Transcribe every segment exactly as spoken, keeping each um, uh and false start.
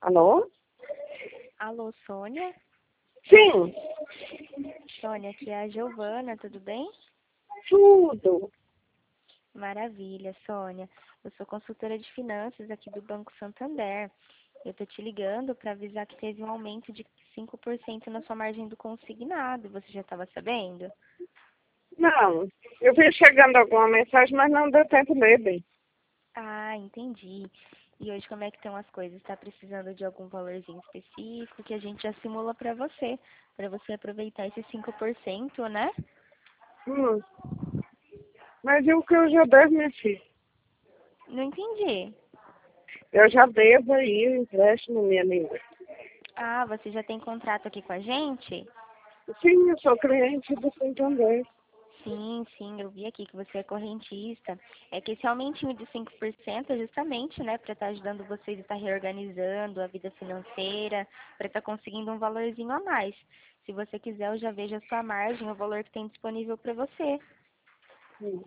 Alô? Alô, Sônia? Sim, Sônia, aqui é a Giovana, tudo bem? tudo. Maravilha, Sônia. Eu sou consultora de finanças aqui do Banco Santander. Eu tô te ligando para avisar que teve um aumento de cinco por cento na sua margem do consignado. Você já estava sabendo? Não, eu vi chegando alguma mensagem, mas não deu tempo de ler bem. Ah, entendi. E hoje como é que estão as coisas? Está precisando de algum valorzinho específico que a gente já simula para você, para você aproveitar esse cinco por cento, né? Hum, mas e o que eu já devo, minha filha? Não entendi. Eu já devo aí o empréstimo, minha amiga. Ah, você já tem contrato aqui com a gente? Sim, eu sou cliente do Santander. Sim, sim, eu vi aqui que você é correntista. É que esse aumentinho de cinco por cento é justamente, né, para estar ajudando vocês a estar reorganizando a vida financeira, para estar conseguindo um valorzinho a mais. Se você quiser, eu já vejo a sua margem, o valor que tem disponível para você. Hum.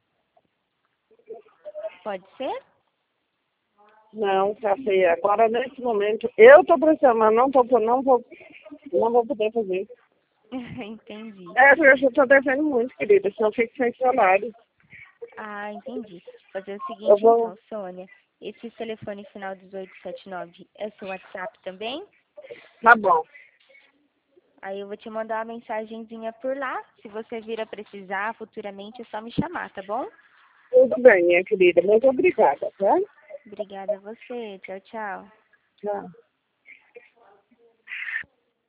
Pode ser? Não, café. Agora, nesse momento, eu estou precisando, mas não, tô, não, vou, não vou poder fazer. Entendi. É, porque eu já estou devendo muito, querida, senão eu fico sem salário. Ah, entendi. Fazer o Eu seguinte vou... então, Sônia. Esse telefone final dezoito setenta e nove é seu WhatsApp também? Tá bom. Aí eu vou te mandar uma mensagenzinha por lá. Se você vir a precisar futuramente, é só me chamar, tá bom? Tudo bem, minha querida. Muito obrigada, tá? Obrigada a você. Tchau, tchau. Tchau.